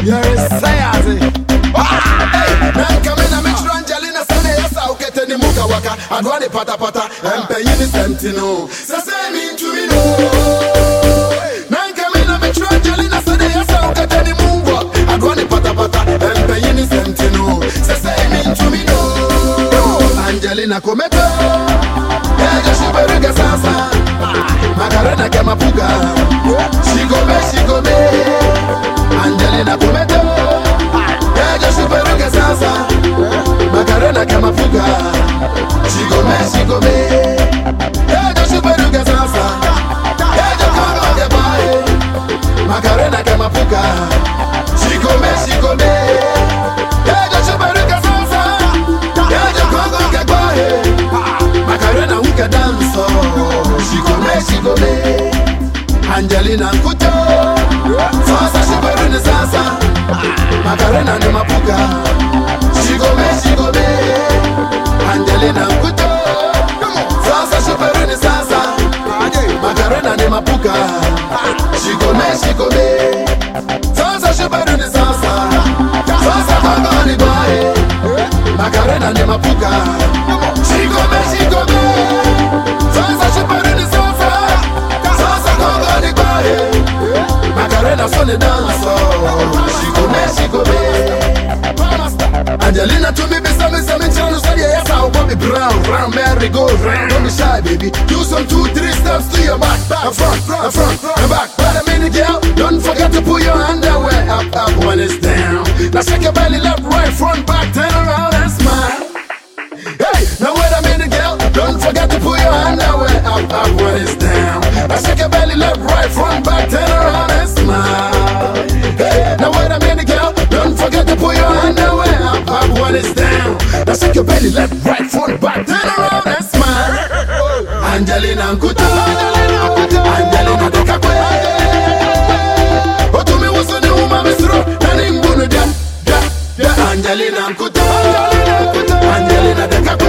Yes, say hey, man come in a metro Angelina Sane yasa ukete ni muka waka adwani pata pata empenyi ni sentino say me to me no man come in a metro Angelina Sane yasa ukete ni mungu adwani pata pata empenyi ni sentino say me to me no Angelina kometo ejo shiberuga sasa makarena kama puga shigome Angelina kometo ejo shiberuga sasa makarena kama puga shigome ejo shiberuga sasa ejo kama gebae makarena kama puga shigome ejo shiberuga sasa ejo kama gebae makarena uka danso shigome Angelina Nkuto sasa shiberuni sasa makarena ni mapuka shigome Angelina Nkuto sasa shiberuni sasa makarena ni mapuka shigome sasa shiberuni sasa kangani bae makarena ni mapuka shigome sasa shiberuni sasa kangani bae makarena sone danso shigome Angelina to me be some channel so yeah yes I'll pop it round merry go round don't be shy baby do some 2-3 steps to your back and front and back but a minute girl don't forget to put your underwear up when it's down now shake your belly left right front back turn around and smile hey now wait a minute girl don't forget to put your underwear up when it's down now shake your belly left right front back turn around and smile hey now wait a minute girl don't forget to put your underwear up when it's down now shake your belly left right front back turn around and smile Angelina Nkuto Angelina Dekakwe Otumi wusuni umamisro nani mbunu da Angelina Nkuto Angelina Dekakwe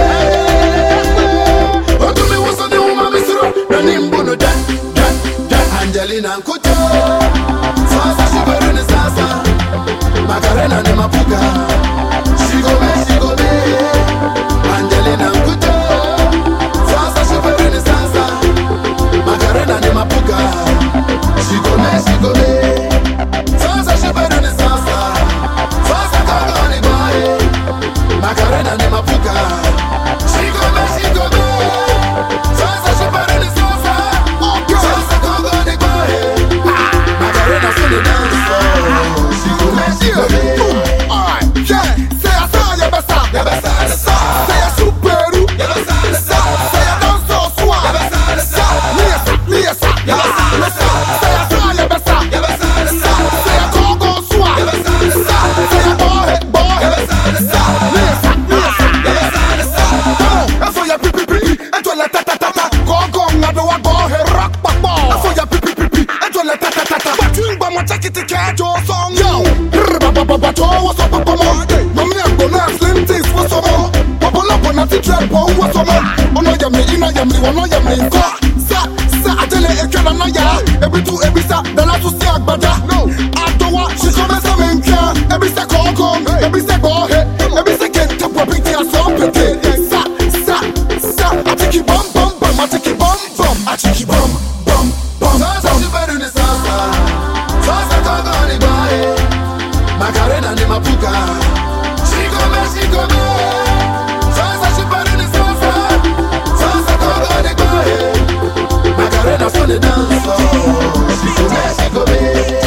Otumi wusuni umamisro nani mbunu da Angelina Nkuto sasa shiberuni sasa makarena ni mapuka shigome Angelina Nkuto sasa shiberuni sasa makarena ni mapuka shigome sasa shiberuni sasa kangani bae makarena ni mapuka shigome sasa shiberuni sasa kangani bae makarena sone danso shigome alright yeah say I saw your best say I superu say I danso swa Liesa say I saw your best say I go swa say I boy Liesa I saw your pipi ento la ta go ngado wa boy rock papa I saw your pipi ento la ta batimba mo chakiti kejo song yo baba to what's up papa mo mami agona slim things what's up mo papa lopo na ti trap what's up mo ono yamni ina yamni wono yamni ko sa atele ekela na ya ebi sa dala to see agbada no adowa she come say menka ebi sa koko ebi sa bohe ebi sa kente popi ti aso pete sa atiki bum atiki bum sasa shiberuni sasa kangani bae makarena ni mapuka shigome sasa shiberuni sasa kangani bae makarena sone danso shigome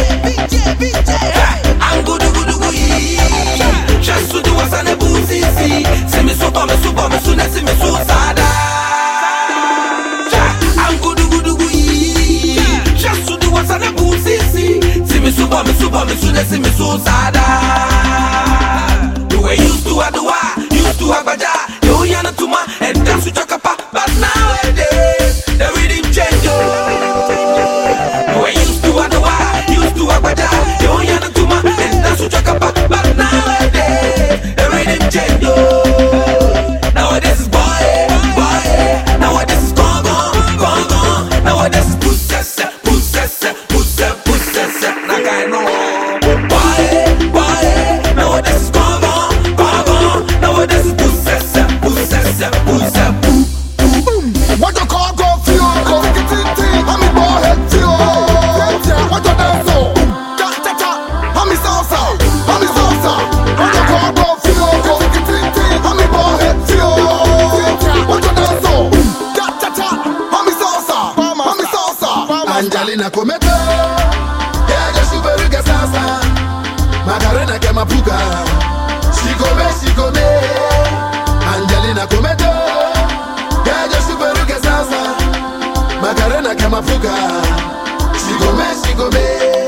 angudugudugu yi shasudu wasane busisi simi suba me sune susada angudugudugu yi shasudu wasane busisi simi suba me sune susada the way used to agbaja yo yana tuma and dance to chakapa but nowadays the rhythm change the way used to agbaja yo yana tuma and dance to chakapa but nowadays the rhythm change nowadays is boy nowadays is gone nowadays is pussess na kind of boy Kamapuka. She go me. Angelina Cometo. Gaja Superuke Sasa. Macarena Kamapuka. She go me.